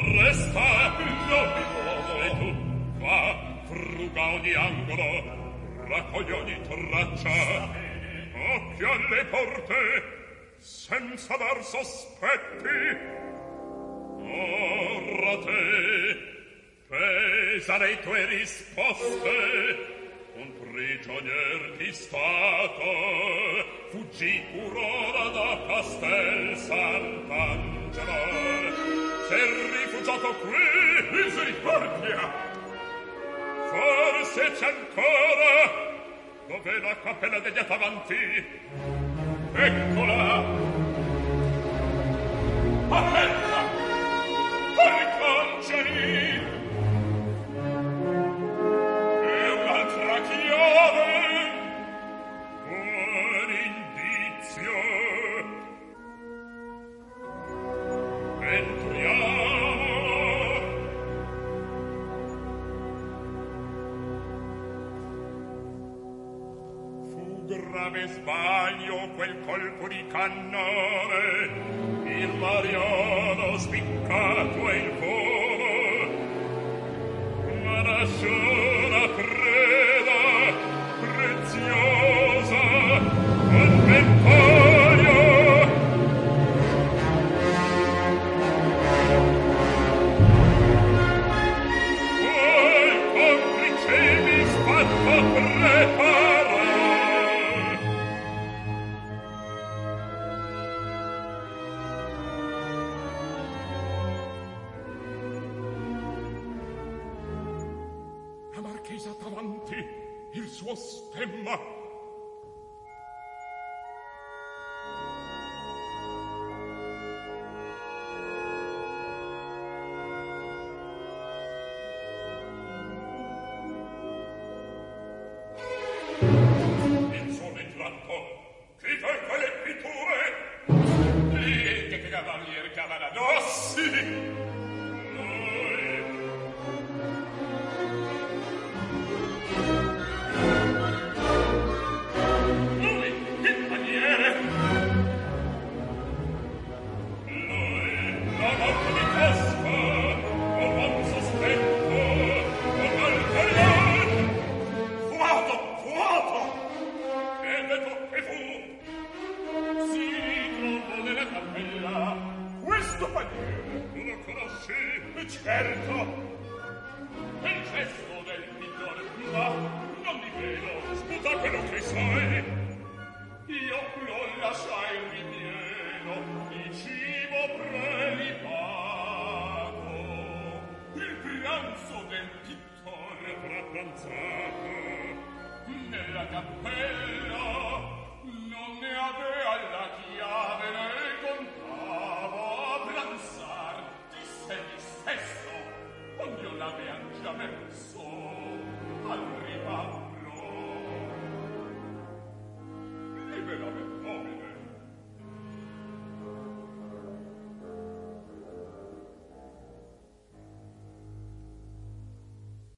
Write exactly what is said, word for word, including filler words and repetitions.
resta non mi muovo. E tu va, fruga ogni angolo, raccogli ogni traccia, occhio alle porte senza dar sospetti. Ora te pesa le tue risposte, un prigionier di stato fuggì pur ora da Castel Sant'Angelo. S'è rifugiato qui, misericordia, forse c'è ancora. Dov'è la cappella degli atavanti? Eccola! Aperta! Riconceli! E un'altra chiave! Buon indizio! Entriamo! Fu grave sbaglio quel colpo di cannone, il mariano spiccato e il volo, ma lasciò la preda preziosa al ventaglio. Poi complice mi sfatto prepara. Davanti il suo stemma. Il suo ritratto, chi fa quelle pitture? Lì che cavalier cavaladossi. Certo, il gesto del pittore, ma non di vero, sputa quello che sai. Io lo lasciai in ripieno, di cibo prelibato. Il pranzo del pittore trapanzato nella cappella non ne avea la chiave, ne contava a pranzar di sé di stesso, onde io l'avean già messo.